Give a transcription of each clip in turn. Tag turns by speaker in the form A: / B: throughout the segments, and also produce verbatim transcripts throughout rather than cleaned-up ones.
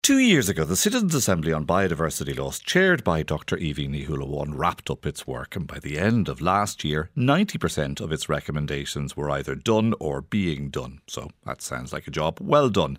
A: Two years ago, the Citizens' Assembly on Biodiversity Laws, chaired by Doctor Evie Ní Shúilleabháin, wrapped up its work, and by the end of last year, ninety percent of its recommendations were either done or being done. So that sounds like a job well done.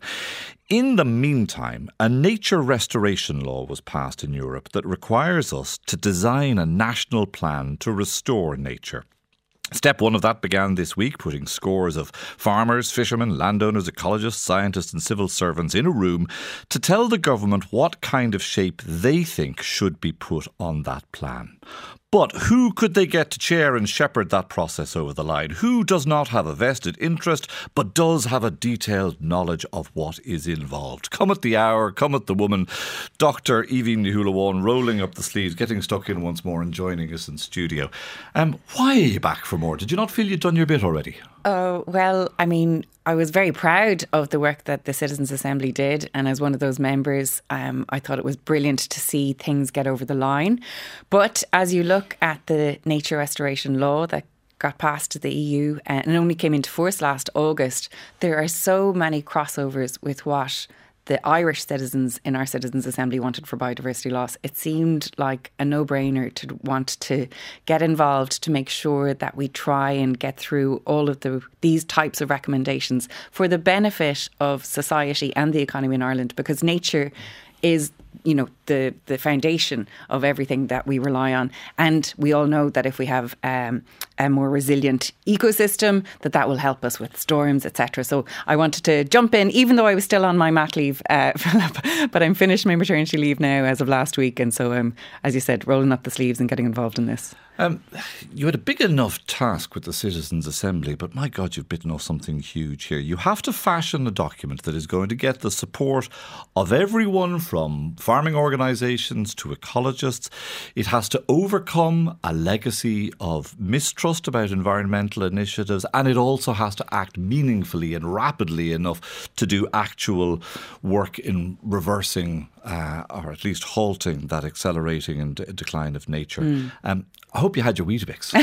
A: In the meantime, a nature restoration law was passed in Europe that requires us to design a national plan to restore nature. Step one of that began this week, putting scores of farmers, fishermen, landowners, ecologists, scientists and civil servants in a room to tell the government what kind of shape they think should be put on that plan. But who could they get to chair and shepherd that process over the line? Who does not have a vested interest but does have a detailed knowledge of what is involved? Come at the hour, come at the woman. Doctor Evie Ní Shúilleabháin rolling up the sleeves, getting stuck in once more and joining us in studio. Um, why are you back for more? Did you not feel you'd done your bit already?
B: Oh, well, I mean, I was very proud of the work that the Citizens' Assembly did. And as one of those members, um, I thought it was brilliant to see things get over the line. But as you look at the nature restoration law that got passed to the E U and only came into force last August, there are so many crossovers with what the Irish citizens in our Citizens' Assembly wanted for biodiversity loss. It seemed like a no-brainer to want to get involved to make sure that we try and get through all of the these types of recommendations for the benefit of society and the economy in Ireland, because nature is, you know, the, the foundation of everything that we rely on. And we all know that if we have um, a more resilient ecosystem, that that will help us with storms, et cetera. So I wanted to jump in, even though I was still on my mat leave, uh, Philip, but I'm finished my maternity leave now as of last week. And so I'm, as you said, rolling up the sleeves and getting involved in this.
A: Um, you had a big enough task with the Citizens' Assembly, but my God, you've bitten off something huge here. You have to fashion a document that is going to get the support of everyone from farming organisations to ecologists. It has to overcome a legacy of mistrust about environmental initiatives, and it also has to act meaningfully and rapidly enough to do actual work in reversing uh, or at least halting that accelerating and de- decline of nature. Mm. Um, I hope you had your Weetabix.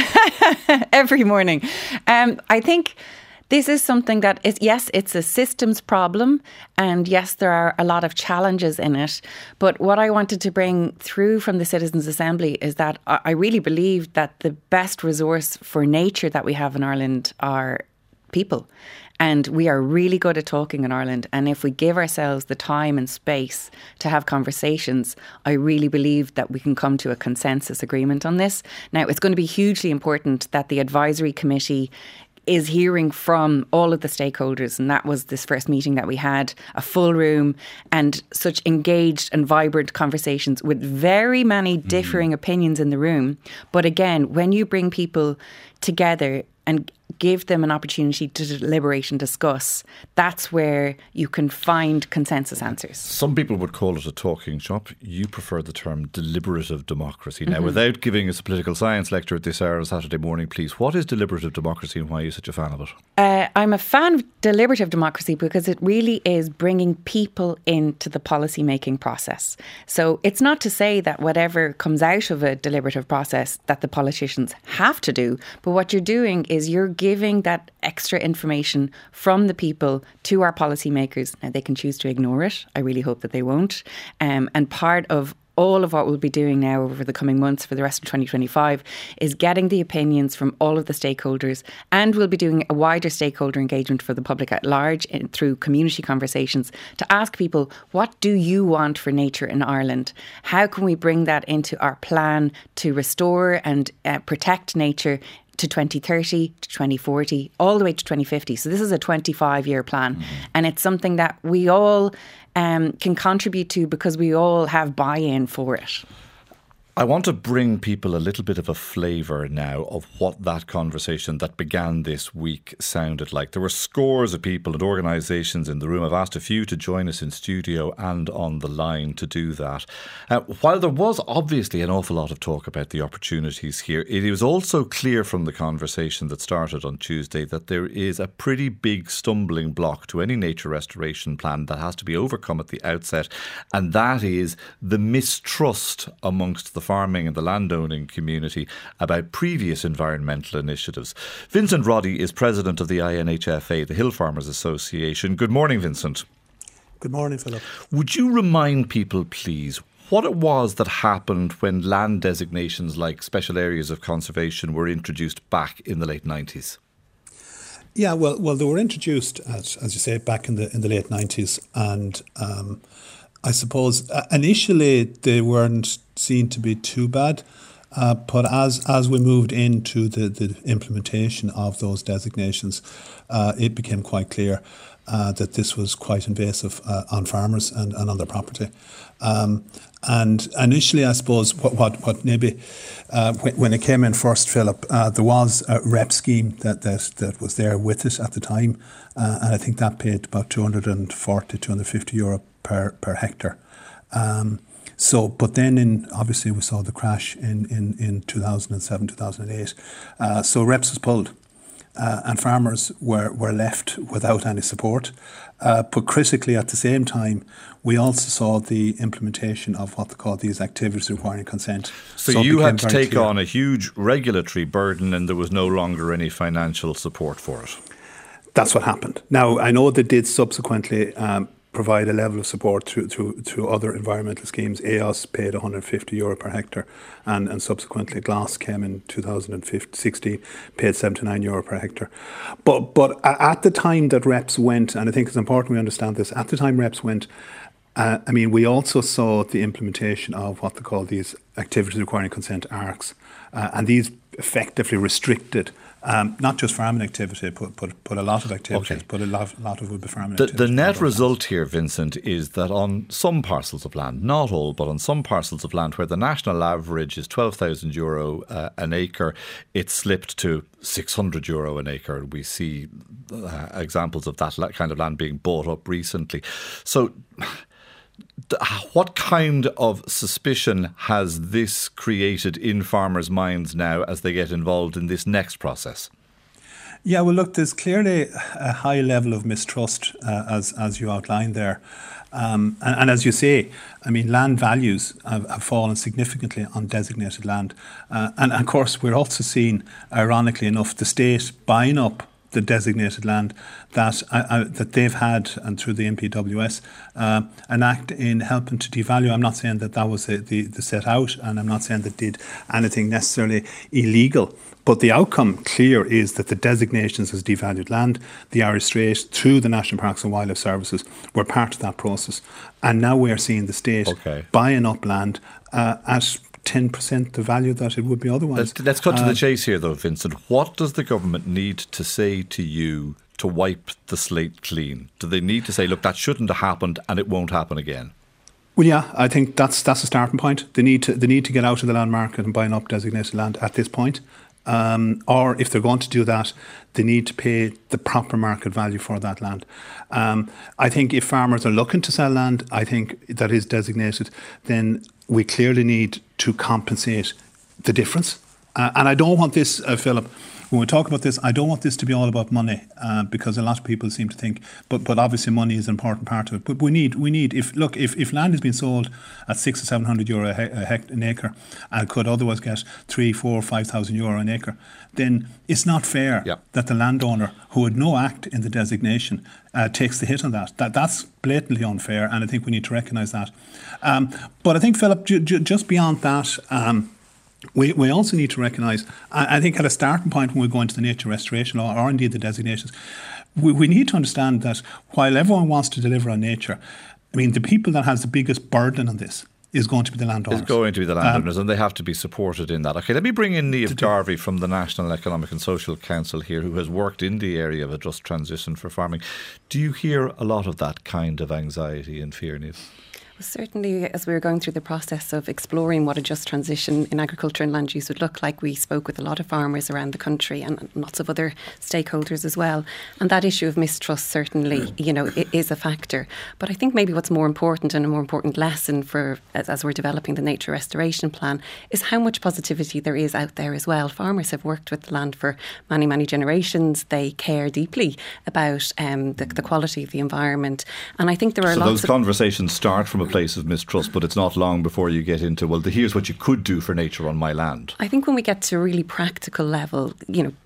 B: Every morning. Um, I think this is something that is, yes, it's a systems problem. And yes, there are a lot of challenges in it. But what I wanted to bring through from the Citizens' Assembly is that I really believe that the best resource for nature that we have in Ireland are people. And we are really good at talking in Ireland. And if we give ourselves the time and space to have conversations, I really believe that we can come to a consensus agreement on this. Now, it's going to be hugely important that the advisory committee is hearing from all of the stakeholders. And that was this first meeting that we had, a full room and such engaged and vibrant conversations with very many differing mm. opinions in the room. But again, when you bring people together and give them an opportunity to deliberate and discuss, that's where you can find consensus answers.
A: Some people would call it a talking shop. You prefer the term deliberative democracy. Now, mm-hmm. without giving us a political science lecture at this hour on Saturday morning, please, what is deliberative democracy and why are you such a fan of it?
B: Uh, I'm a fan of deliberative democracy because it really is bringing people into the policy making process. So it's not to say that whatever comes out of a deliberative process that the politicians have to do, but what you're doing is you're giving that extra information from the people to our policymakers. Now, they can choose to ignore it. I really hope that they won't. Um, and part of all of what we'll be doing now over the coming months for the rest of twenty twenty-five is getting the opinions from all of the stakeholders, and we'll be doing a wider stakeholder engagement for the public at large in, through community conversations to ask people, what do you want for nature in Ireland? How can we bring that into our plan to restore and uh, protect nature to twenty thirty, to twenty forty, all the way to twenty fifty. So this is a twenty-five year plan. Mm-hmm. And it's something that we all um, can contribute to because we all have buy-in for it.
A: I want to bring people a little bit of a flavour now of what that conversation that began this week sounded like. There were scores of people and organisations in the room. I've asked a few to join us in studio and on the line to do that. Uh, while there was obviously an awful lot of talk about the opportunities here, it was also clear from the conversation that started on Tuesday that there is a pretty big stumbling block to any nature restoration plan that has to be overcome at the outset, and that is the mistrust amongst the farming and the landowning community about previous environmental initiatives. Vincent Roddy is president of the I N H F A, the Hill Farmers Association. Good morning, Vincent.
C: Good morning, Philip.
A: Would you remind people, please, what it was that happened when land designations like special areas of conservation were introduced back in the late nineties?
C: Yeah, well, well, they were introduced, as, as you say, back in the in the late nineties, and um, I suppose uh, initially they weren't seen to be too bad, uh, but as as we moved into the, the implementation of those designations, uh, it became quite clear uh, that this was quite invasive uh, on farmers and, and on their property. Um, and initially, I suppose, what what, what maybe uh, when, when it came in first, Philip, uh, there was a R E P scheme that, that that was there with it at the time, uh, and I think that paid about two hundred forty, two hundred fifty euro per per hectare. Um, so, but then in obviously we saw the crash in in, in two thousand seven, two thousand eight. Uh, so R E Ps was pulled. Uh, and farmers were, were left without any support. Uh, but critically, at the same time, we also saw the implementation of what they call these activities requiring consent.
A: So, so you had to take clear. on a huge regulatory burden, and there was no longer any financial support for it.
C: That's what happened. Now, I know they did subsequently um, provide a level of support through, through, through other environmental schemes. A O S paid one hundred fifty euro per hectare, and, and subsequently GLAS came in two thousand sixteen, paid seventy-nine euro per hectare. But but at the time that R E Ps went, and I think it's important we understand this, at the time R E Ps went, uh, I mean, we also saw the implementation of what they call these activities requiring consent A R Cs, uh, and these effectively restricted Um, not just farming activity, but, but, but a lot of activities,
A: okay.
C: but a lot, a lot of would be farming
A: the,
C: activities.
A: The net result here, Vincent, is that on some parcels of land, not all, but on some parcels of land where the national average is twelve thousand euro uh, an acre, it slipped to six hundred euro an acre. We see uh, examples of that kind of land being bought up recently. So what kind of suspicion has this created in farmers' minds now as they get involved in this next process?
C: Yeah, well, look, there's clearly a high level of mistrust, uh, as as you outlined there. Um, and, and as you say, I mean, land values have, have fallen significantly on designated land. Uh, and of course, we're also seeing, ironically enough, the state buying up the designated land that uh, uh, that they've had, and through the N P W S, uh, an act in helping to devalue. I'm not saying that that was the, the, the set out, and I'm not saying that did anything necessarily illegal. But the outcome clear is that the designations as devalued land, the Irish Strait, through the National Parks and Wildlife Services, were part of that process. And now we're seeing the state okay. buying up land uh, at ten percent the value that it would be otherwise.
A: Let's, let's cut to uh, the chase here though, Vincent. What does the government need to say to you to wipe the slate clean? Do they need to say, look, that shouldn't have happened and it won't happen again?
C: Well, yeah, I think that's that's a starting point. They need to they need to get out of the land market and buying up designated land at this point. Um, or if they're going to do that, they need to pay the proper market value for that land. Um, I think if farmers are looking to sell land, I think that is designated, then we clearly need to compensate the difference. Uh, and I don't want this, uh, Philip, when we talk about this, I don't want this to be all about money, uh, because a lot of people seem to think, but but obviously money is an important part of it. But we need, we need. If look, if, if land has been sold at six or seven hundred euro a, he- a hect- an acre, and could otherwise get three, four, five thousand euro an acre, then it's not fair
A: yeah.
C: that the landowner who had no act in the designation uh, takes the hit on that. That that's blatantly unfair, and I think we need to recognise that. Um, but I think, Philip, ju- ju- just beyond that. Um, We we also need to recognise, I, I think at a starting point when we go into the nature restoration law, or indeed the designations, we, we need to understand that while everyone wants to deliver on nature, I mean, the people that has the biggest burden on this is going to be the landowners.
A: It's going to be the landowners, um, and they have to be supported in that. Okay, let me bring in Niamh Garvey from the National Economic and Social Council here, who has worked in the area of a just transition for farming. Do you hear a lot of that kind of anxiety and fear, Niamh?
D: Certainly, as we were going through the process of exploring what a just transition in agriculture and land use would look like, we spoke with a lot of farmers around the country and lots of other stakeholders as well. And that issue of mistrust certainly, you know, it is a factor. But I think maybe what's more important, and a more important lesson for as, as we're developing the nature restoration plan, is how much positivity there is out there as well. Farmers have worked with the land for many, many generations. They care deeply about um, the, the quality of the environment. And I think there are
A: so
D: lots
A: those
D: of
A: conversations start from a place of mistrust, but it's not long before you get into, well, here's what you could do for nature on my land.
D: I think when we get to a really practical level, you know,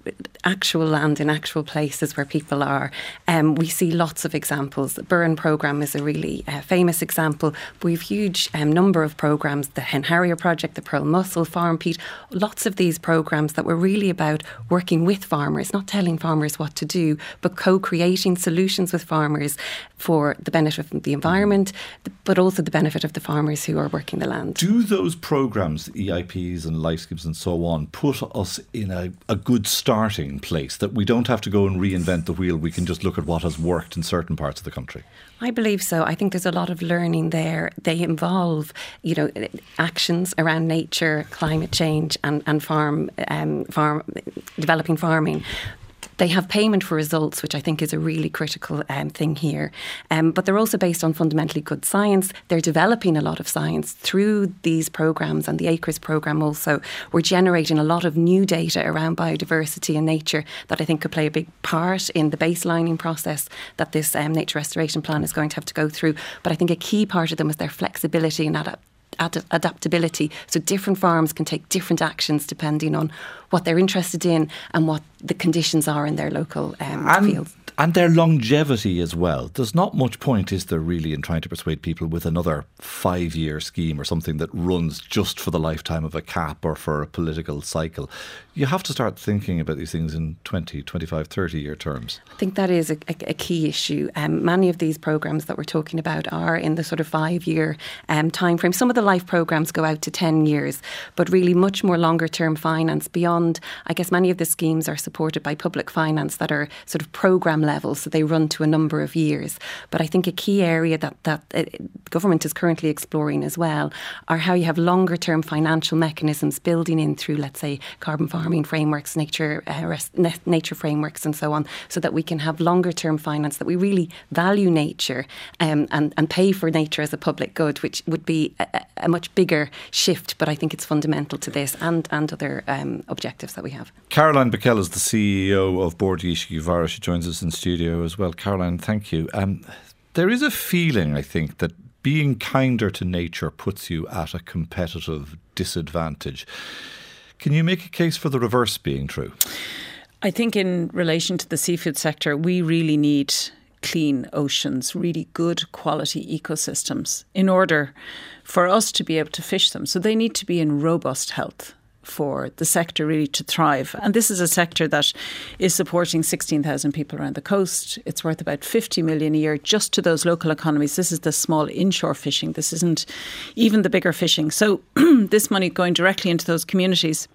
D: actual land in actual places where people are. Um, we see lots of examples. The Burren programme is a really uh, famous example. We have a huge um, number of programmes, the Hen Harrier Project, the Pearl Mussel, Farm Peat, lots of these programmes that were really about working with farmers, not telling farmers what to do, but co-creating solutions with farmers for the benefit of the environment, but also the benefit of the farmers who are working the land.
A: Do those programmes, E I Ps and life schemes and so on, put us in a, a good starting place, that we don't have to go and reinvent the wheel, we can just look at what has worked in certain parts of the country?
D: I believe so. I think there's a lot of learning there. They involve, you know, actions around nature, climate change, and and farm, um, farm, developing farming. They have payment for results, which I think is a really critical um, thing here. Um, but they're also based on fundamentally good science. They're developing a lot of science through these programmes, and the ACRES programme also. We're generating a lot of new data around biodiversity and nature that I think could play a big part in the baselining process that this um, nature restoration plan is going to have to go through. But I think a key part of them is their flexibility and adaptation. Ad- adaptability, so different farms can take different actions depending on what they're interested in and what the conditions are in their local um,
A: and,
D: fields.
A: And their longevity as well. There's not much point, is there really, in trying to persuade people with another five-year scheme or something that runs just for the lifetime of a cap or for a political cycle. You have to start thinking about these things in twenty, twenty-five, thirty-year terms.
D: I think that is a, a, a key issue. Um, many of these programmes that we're talking about are in the sort of five-year um, time frame. Some of the life programmes go out to ten years, but really much more longer-term finance beyond. I guess many of the schemes are supported by public finance that are sort of programme level, so they run to a number of years. But I think a key area that, that uh, government is currently exploring as well are how you have longer-term financial mechanisms building in through, let's say, carbon farming frameworks, nature uh, rest, nature frameworks and so on, so that we can have longer-term finance, that we really value nature um, and, and pay for nature as a public good, which would be a, a much bigger shift, but I think it's fundamental to this and, and other um, objectives that we have.
A: Caroline Bickell is the C E O of Bord Iascaigh Mhara. She joins us in studio as well. Caroline, thank you. Um, there is a feeling, I think, that being kinder to nature puts you at a competitive disadvantage. Can you make a case for the reverse being true?
E: I think in relation to the seafood sector, we really need clean oceans, really good quality ecosystems in order for us to be able to fish them. So they need to be in robust health for the sector really to thrive. And this is a sector that is supporting sixteen thousand people around the coast. It's worth about fifty million a year just to those local economies. This is the small inshore fishing. This isn't even the bigger fishing. So this money going directly into those communities.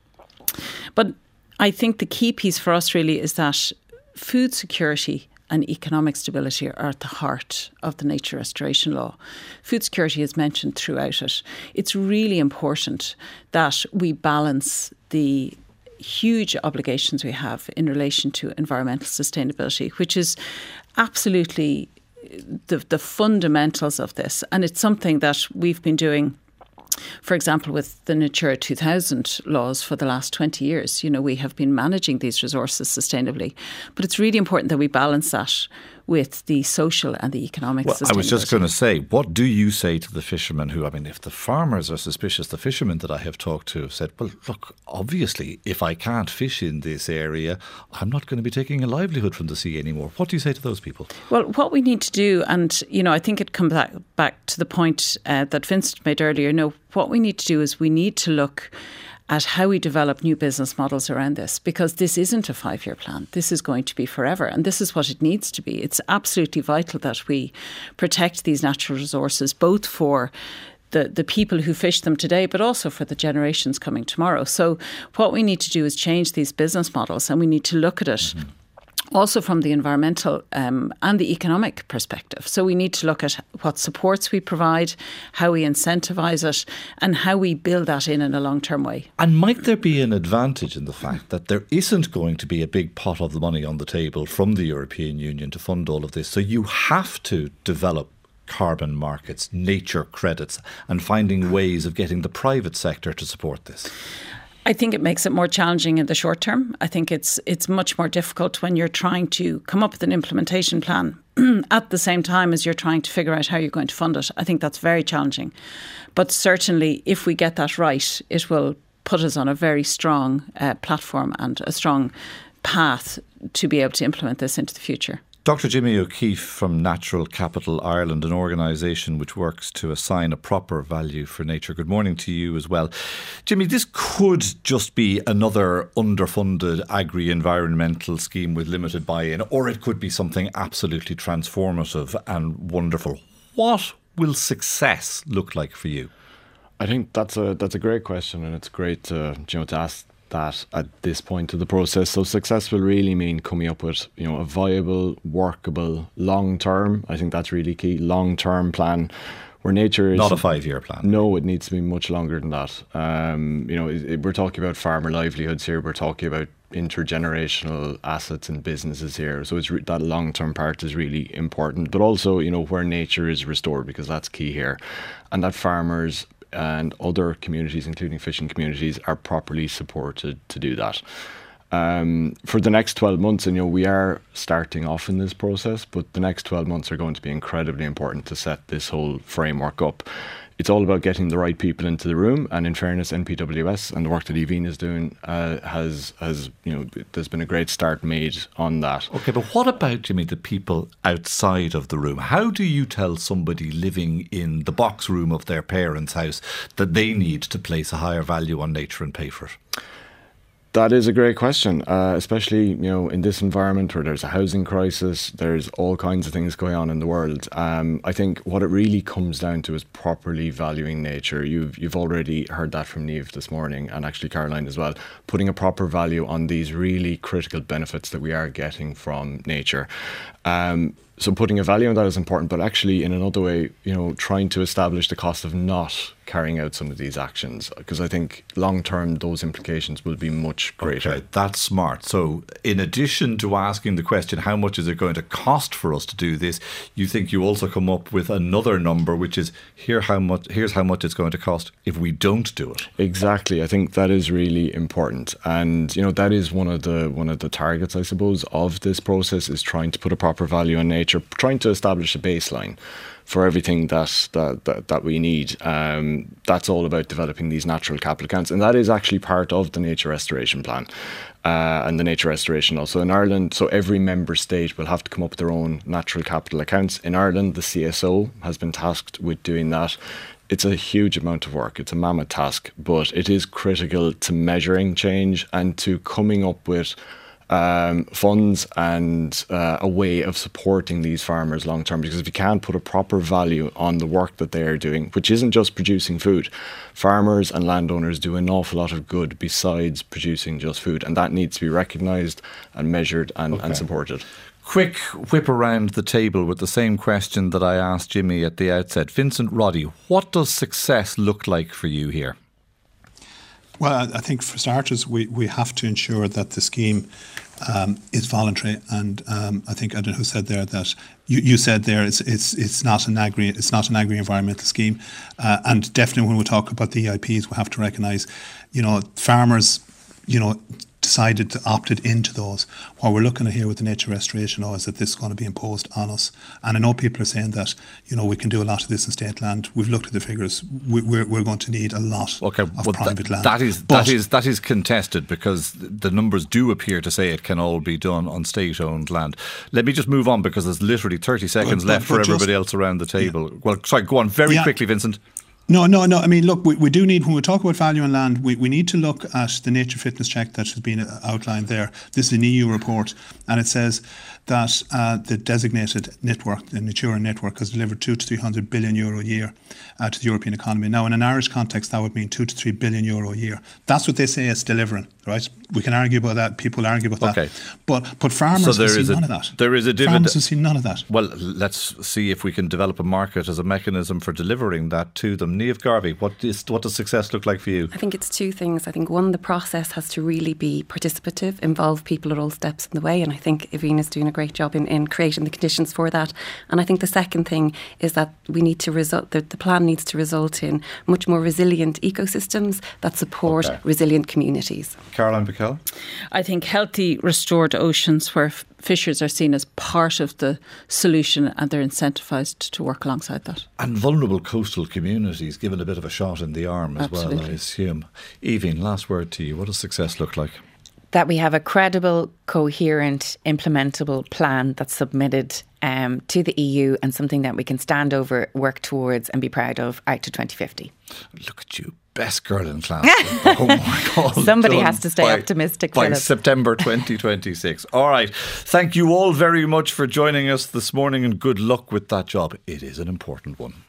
E: But I think the key piece for us really is that food security and economic stability are at the heart of the nature restoration law. Food security is mentioned throughout it. It's really important that we balance the huge obligations we have in relation to environmental sustainability, which is absolutely the, the fundamentals of this. And it's something that we've been doing, for example, with the Natura two thousand laws for the last twenty years. You know, we have been managing these resources sustainably. But it's really important that we balance that with the social and the economic
A: well,
E: sustainability.
A: I was just going to say, what do you say to the fishermen who, I mean, if the farmers are suspicious, the fishermen that I have talked to have said, well, look, obviously, if I can't fish in this area, I'm not going to be taking a livelihood from the sea anymore. What do you say to those people?
E: Well, what we need to do, and, you know, I think it comes back, back to the point uh, that Vincent made earlier, no, what we need to do is we need to look at how we develop new business models around this, because this isn't a five-year plan. This is going to be forever, and this is what it needs to be. It's absolutely vital that we protect these natural resources, both for the, the people who fish them today, but also for the generations coming tomorrow. So what we need to do is change these business models, and we need to look at it mm-hmm. also from the environmental um, and the economic perspective. So we need to look at what supports we provide, how we incentivise it, and how we build that in in a long-term way.
A: And might there be an advantage in the fact that there isn't going to be a big pot of the money on the table from the European Union to fund all of this? So you have to develop carbon markets, nature credits, and finding ways of getting the private sector to support this.
E: I think it makes it more challenging in the short term. I think it's it's much more difficult when you're trying to come up with an implementation plan at the same time as you're trying to figure out how you're going to fund it. I think that's very challenging. But certainly, if we get that right, it will put us on a very strong uh, platform and a strong path to be able to implement this into the future.
A: Doctor Jimmy O'Keefe from Natural Capital Ireland, an organisation which works to assign a proper value for nature. Good morning to you as well. Jimmy, this could just be another underfunded agri-environmental scheme with limited buy-in, or it could be something absolutely transformative and wonderful. What will success look like for you?
F: I think that's a that's a great question, and it's great to, you know, to ask that at this point of the process. So success will really mean coming up with, you know, a viable, workable, long-term, I think that's really key, long-term plan where nature is...
A: Not a five-year plan.
F: No, it needs to be much longer than that. Um, you know, it, it, we're talking about farmer livelihoods here, we're talking about intergenerational assets and businesses here. So it's re- that long-term part is really important, but also, you know, where nature is restored, because that's key here. And that farmers and other communities, including fishing communities, are properly supported to do that. Um, for the next twelve months, and you know, we are starting off in this process, but the next twelve months are going to be incredibly important to set this whole framework up. It's all about getting the right people into the room, and in fairness, N P W S and the work that Evine is doing uh, has, has, you know, there's been a great start made on that.
A: Okay, but what about, Jimmy, the people outside of the room? How do you tell somebody living in the box room of their parents' house that they need to place a higher value on nature and pay for it?
F: That is a great question, uh, especially, you know, in this environment where there's a housing crisis, there's all kinds of things going on in the world. Um, I think what it really comes down to is properly valuing nature. You've you've already heard that from Niamh this morning, and actually Caroline as well, putting a proper value on these really critical benefits that we are getting from nature. Um, so putting a value on that is important, but actually in another way, you know, trying to establish the cost of not carrying out some of these actions, because I think long term those implications will be much greater.
A: Okay, that's smart. So in addition to asking the question, how much is it going to cost for us to do this, you think you also come up with another number, which is here how much here's how much it's going to cost if we don't do it.
F: Exactly. I think that is really important, and you know, that is one of the one of the targets, I suppose, of this process, is trying to put a proper value on nature, trying to establish a baseline for everything that that that, that we need. Um, that's all about developing these natural capital accounts, and that is actually part of the nature restoration plan uh, and the nature restoration also in Ireland. So every member state will have to come up with their own natural capital accounts. In Ireland, the C S O has been tasked with doing that. It's a huge amount of work. It's a mammoth task, but it is critical to measuring change and to coming up with Um, funds and uh, a way of supporting these farmers long term, because if you can't put a proper value on the work that they are doing, which isn't just producing food, farmers and landowners do an awful lot of good besides producing just food, and that needs to be recognised and measured and, okay. and supported.
A: Quick whip around the table with the same question that I asked Jimmy at the outset. Vincent Roddy, what does success look like for you here?
C: Well, I think for starters, we, we have to ensure that the scheme um, is voluntary, and um, I think I don't know who said there that you, you said there it's it's it's not an agri it's not an agri environmental scheme, uh, and definitely when we talk about the E I Ps, we have to recognise, you know, farmers, you know, decided to opt it into those. What we're looking at here with the nature restoration law is that this is going to be imposed on us. And I know people are saying that, you know, we can do a lot of this in state land. We've looked at the figures. We, we're, we're going to need a lot
A: okay,
C: of
A: well,
C: private
A: that,
C: land.
A: That is,
C: but,
A: that, is, that is contested, because the numbers do appear to say it can all be done on state-owned land. Let me just move on, because there's literally thirty seconds but, left but, but for everybody just, else around the table. Yeah. Well, sorry, go on very yeah. quickly, Vincent.
C: No, no, no. I mean, look, we, we do need, when we talk about value on land, we, we need to look at the nature fitness check that has been outlined there. This is an E U report, and it says that uh, the designated network, the Natura network, has delivered two to three hundred billion euro a year uh, to the European economy. Now, in an Irish context, that would mean two to three billion euro a year. That's what they say it's delivering, right? We can argue about that. People argue about
A: okay.
C: that. But but farmers
A: so
C: will see
A: a,
C: none of that.
A: There is a dividend.
C: Farmers will see none of that.
A: Well, let's see if we can develop a market as a mechanism for delivering that to them. Niamh Garvey, what is what does success look like for you?
D: I think it's two things. I think one, the process has to really be participative, involve people at all steps in the way, and I think Evine is doing a great job in, in creating the conditions for that. And I think the second thing is that we need to result. The, the plan needs to result in much more resilient ecosystems that support okay. resilient communities.
A: Caroline Bickell?
E: I think healthy, restored oceans where f- fishers are seen as part of the solution, and they're incentivised to work alongside that.
A: And vulnerable coastal communities given a bit of a shot in the arm as
E: Absolutely.
A: well, I assume. Evine, last word to you. What does success look like?
B: that we have a credible, coherent, implementable plan that's submitted um, to the E U and something that we can stand over, work towards and be proud of out to twenty fifty.
A: Look at you. Best girl in class. Oh my God.
B: Somebody has to stay by, optimistic,
A: by
B: Philip.
A: September twenty twenty-six. All right. Thank you all very much for joining us this morning and good luck with that job. It is an important one.